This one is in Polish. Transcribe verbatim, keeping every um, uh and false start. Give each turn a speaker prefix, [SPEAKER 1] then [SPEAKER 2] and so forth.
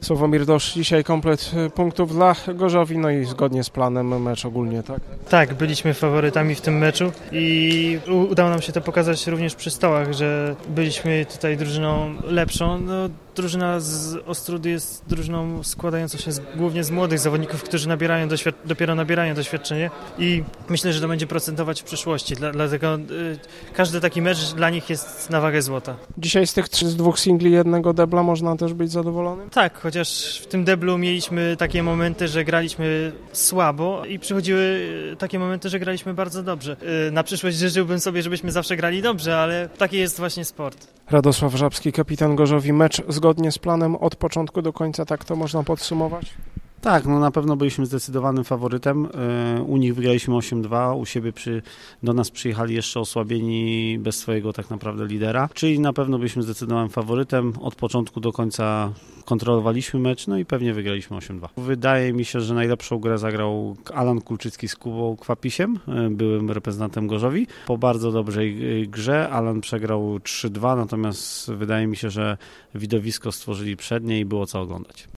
[SPEAKER 1] Sławomir Dosz, dzisiaj komplet punktów dla Gorzowi, no i zgodnie z planem mecz ogólnie, tak?
[SPEAKER 2] Tak, byliśmy faworytami w tym meczu i udało nam się to pokazać również przy stołach, że byliśmy tutaj drużyną lepszą. No, drużyna z Ostródy jest drużyną składającą się z, głównie z młodych zawodników, którzy nabierają doświad- dopiero nabierają doświadczenie i myślę, że to będzie procentować w przyszłości. Dla, dlatego y, każdy taki mecz dla nich jest na wagę złota.
[SPEAKER 1] Dzisiaj z tych trzy, z dwóch singli jednego debla można też być zadowolonym?
[SPEAKER 2] Tak, chociaż w tym deblu mieliśmy takie momenty, że graliśmy słabo i przychodziły takie momenty, że graliśmy bardzo dobrze. Y, na przyszłość życzyłbym sobie, żebyśmy zawsze grali dobrze, ale taki jest właśnie sport.
[SPEAKER 1] Radosław Żabski, kapitan Gorzowi, mecz zgodnie z planem od początku do końca, tak to można podsumować?
[SPEAKER 3] Tak, no na pewno byliśmy zdecydowanym faworytem. U nich wygraliśmy osiem dwa, u siebie przy, do nas przyjechali jeszcze osłabieni bez swojego tak naprawdę lidera, czyli na pewno byliśmy zdecydowanym faworytem. Od początku do końca kontrolowaliśmy mecz, no i pewnie wygraliśmy osiem dwa. Wydaje mi się, że najlepszą grę zagrał Alan Kulczycki z Kubą Kwapisiem, byłym reprezentantem Gorzowi. Po bardzo dobrej grze Alan przegrał trzy dwa, natomiast wydaje mi się, że widowisko stworzyli przednie i było co oglądać.